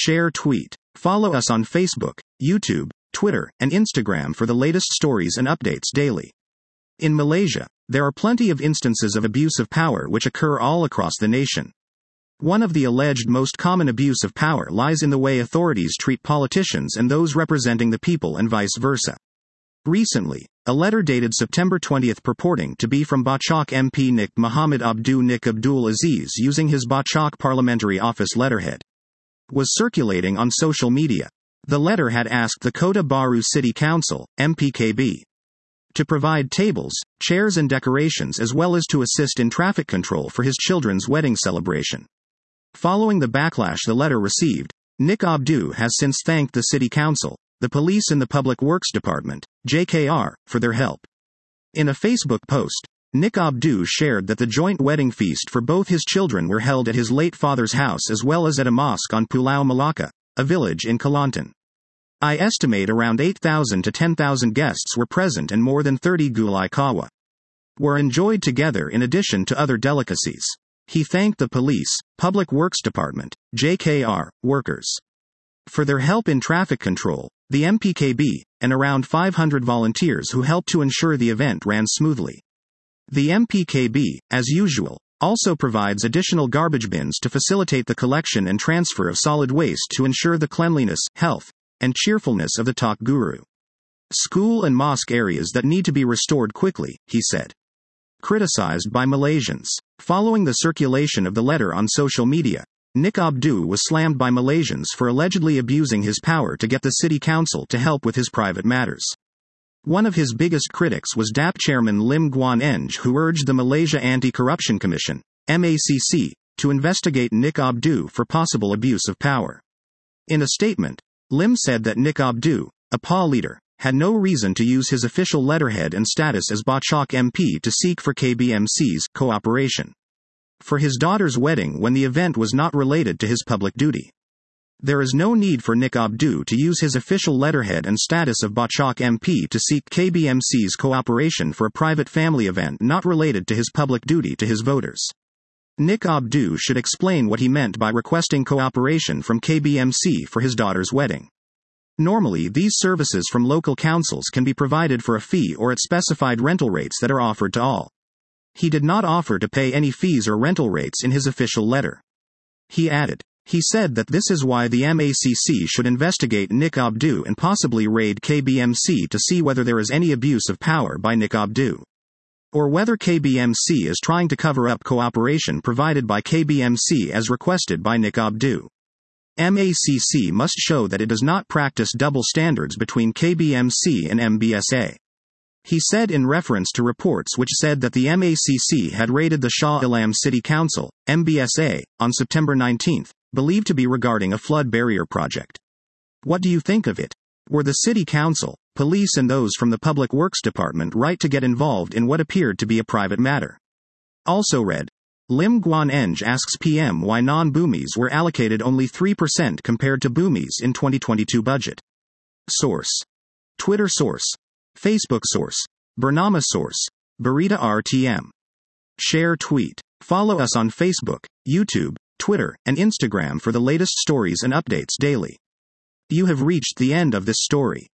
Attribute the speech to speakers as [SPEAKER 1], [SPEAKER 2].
[SPEAKER 1] Share tweet. Follow us on Facebook, YouTube, Twitter, and Instagram for the latest stories and updates daily. In Malaysia, there are plenty of instances of abuse of power which occur all across the nation. One of the alleged most common abuse of power lies in the way authorities treat politicians and those representing the people and vice versa. Recently, a letter dated September 20 purporting to be from Bachok MP Nik Muhammad Abdu Nik Abdul Aziz using his Bachok Parliamentary Office letterhead was circulating on social media. The letter had asked the Kota Baru City Council, MPKB, to provide tables, chairs and decorations as well as to assist in traffic control for his children's wedding celebration. Following the backlash the letter received, Nik Abdu has since thanked the City Council, the Police and the Public Works Department, JKR, for their help. In a Facebook post, Nik Abdu shared that the joint wedding feast for both his children were held at his late father's house as well as at a mosque on Pulau Malacca, a village in Kelantan. I estimate around 8,000 to 10,000 guests were present and more than 30 gulai kawa were enjoyed together in addition to other delicacies. He thanked the Police, Public Works Department, JKR, workers for their help in traffic control, the MPKB, and around 500 volunteers who helped to ensure the event ran smoothly. The MPKB, as usual, also provides additional garbage bins to facilitate the collection and transfer of solid waste to ensure the cleanliness, health, and cheerfulness of the Tok Guru school and mosque areas that need to be restored quickly, he said. Criticized by Malaysians. Following the circulation of the letter on social media, Nik Abdu was slammed by Malaysians for allegedly abusing his power to get the city council to help with his private matters. One of his biggest critics was DAP chairman Lim Guan Eng, who urged the Malaysia Anti-Corruption Commission, MACC, to investigate Nik Abdu for possible abuse of power. In a statement, Lim said that Nik Abdu, a PA leader, had no reason to use his official letterhead and status as Bachok MP to seek for KBMC's cooperation for his daughter's wedding when the event was not related to his public duty. There is no need for Nik Abdu to use his official letterhead and status of Bachok MP to seek KBMC's cooperation for a private family event not related to his public duty to his voters. Nik Abdu should explain what he meant by requesting cooperation from KBMC for his daughter's wedding. Normally, these services from local councils can be provided for a fee or at specified rental rates that are offered to all. He did not offer to pay any fees or rental rates in his official letter. He added, he said that this is why the MACC should investigate Nik Abdu and possibly raid KBMC to see whether there is any abuse of power by Nik Abdu, or whether KBMC is trying to cover up cooperation provided by KBMC as requested by Nik Abdu. MACC must show that it does not practice double standards between KBMC and MBSA. He said in reference to reports which said that the MACC had raided the Shah Alam City Council, MBSA, on September 19, believed to be regarding a flood barrier project. What do you think of it? Were the City Council, police and those from the Public Works Department right to get involved in what appeared to be a private matter? Also read, Lim Guan Eng asks PM why non-Bhumis were allocated only 3% compared to Bhumis in 2022 budget. Source. Twitter source. Facebook source. Bernama source. Berita RTM. Share tweet. Follow us on Facebook, YouTube, Twitter, and Instagram for the latest stories and updates daily. You have reached the end of this story.